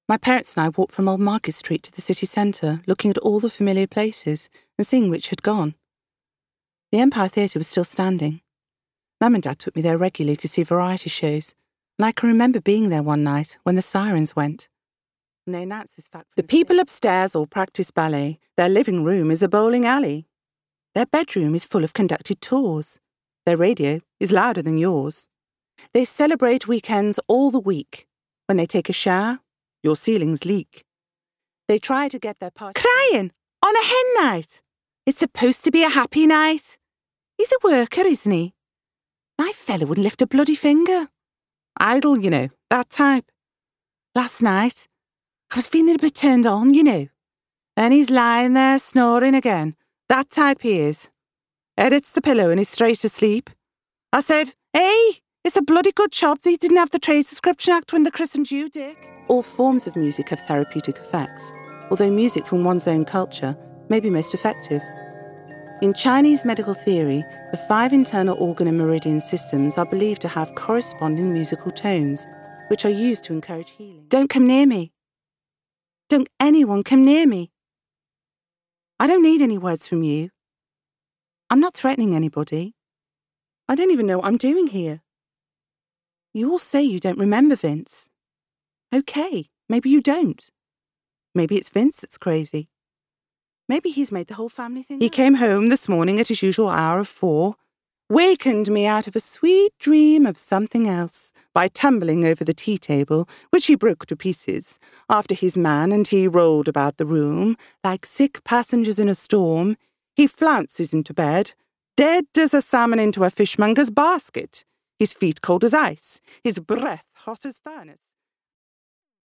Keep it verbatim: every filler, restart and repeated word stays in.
My parents and I walked from Old Market Street to the city centre, looking at all the familiar places and seeing which had gone. The Empire Theatre was still standing. Mum and Dad took me there regularly to see variety shows, and I can remember being there one night when the sirens went. And they announced this fact. The people upstairs all practice ballet. Their living room is a bowling alley. Their bedroom is full of conducted tours. Their radio is louder than yours. They celebrate weekends all the week. When they take a shower, your ceilings leak. They try to get their party... Crying on a hen night. It's supposed to be a happy night. He's a worker, isn't he? My fella wouldn't lift a bloody finger. Idle, you know, that type. Last night, I was feeling a bit turned on, you know. And he's lying there snoring again. That type he is. Edits the pillow and he's straight asleep. I said, hey, it's a bloody good job that he didn't have the Trade Subscription Act when they christened you, Dick. All forms of music have therapeutic effects, although music from one's own culture may be most effective. In Chinese medical theory, the five internal organ and meridian systems are believed to have corresponding musical tones, which are used to encourage healing. Don't come near me. Don't anyone come near me. I don't need any words from you. I'm not threatening anybody. I don't even know what I'm doing here. You all say you don't remember Vince. Okay, maybe you don't. Maybe it's Vince that's crazy. Maybe he's made the whole family thing. He came home this morning at his usual hour of four, wakened me out of a sweet dream of something else by tumbling over the tea table, which he broke to pieces, after his man and he rolled about the room like sick passengers in a storm. He flounces into bed, dead as a salmon into a fishmonger's basket, his feet cold as ice, his breath hot as furnace.